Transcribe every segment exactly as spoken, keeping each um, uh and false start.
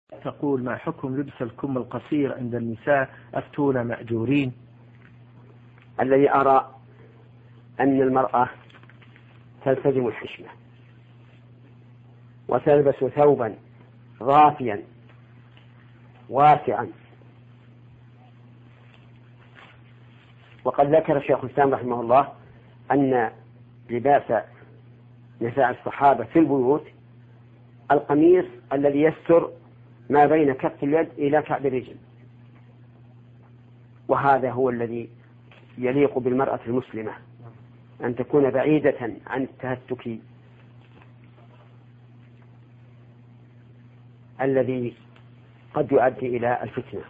تقول: ما حكم لبس الكم القصير عند النساء؟ أفتونا مأجورين. الذي أرى أن المرأة تلتزم الحشمة وتلبس ثوبا ضافيا واسعا، وقد ذكر الشيخ الإسلام رحمه الله أن لباس نساء الصحابة في البيوت القميص الذي يستر ما بين كف اليد إلى كعب الرجل، وهذا هو الذي يليق بالمرأة المسلمة، أن تكون بعيدة عن التهتك الذي قد يؤدي إلى الفتنة.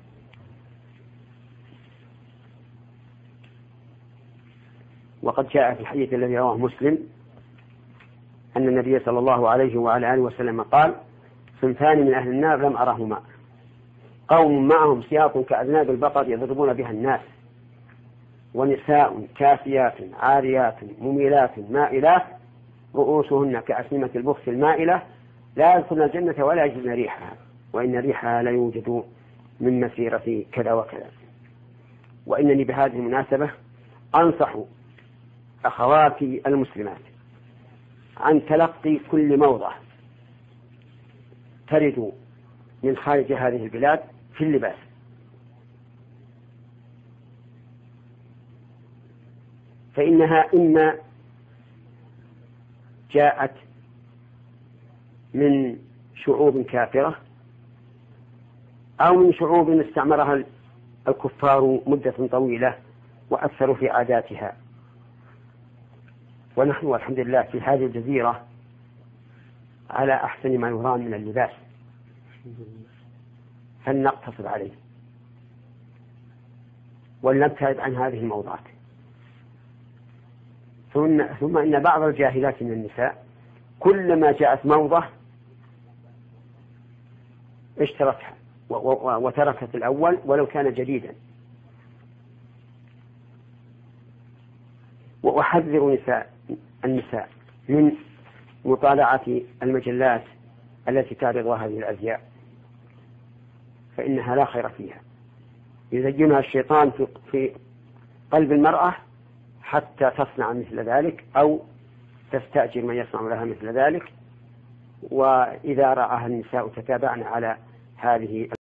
وقد جاء في الحديث الذي رواه مسلم أن النبي صلى الله عليه وعلى آله وسلم قال: صنفان من أهل النار لم أرهما، قوم معهم سياط كأذناب البقر يضربون بها الناس، ونساء كاسيات عاريات مميلات مائلات رؤوسهن كأسنمة البخت المائلة لا يدخلن الجنة ولا يجدن ريحها، وإن ريحها لا يوجد من مسيرة كذا وكذا. وإنني بهذه المناسبة أنصح أخواتي المسلمات عن تلقي كل موضة ترد من خارج هذه البلاد في اللباس، فإنها إما جاءت من شعوب كافرة أو من شعوب استعمرها الكفار مدة طويلة وأثروا في عاداتها. ونحن والحمد لله في هذه الجزيرة على أحسن ما يرام من اللباس، فلنقتصر عليه ولنبتعد عن هذه الموضات. ثم, ثم إن بعض الجاهلات من النساء كلما جاءت موضة اشترتها وتركت الأول ولو كان جديدا. وأحذر نساء النساء من مطالعة المجلات التي تعرض هذه الأزياء، فإنها لا خير فيها، يزينها الشيطان في قلب المرأة حتى تصنع مثل ذلك أو تستأجر من يصنع لها مثل ذلك. وإذا رآها النساء تتابعن على هذه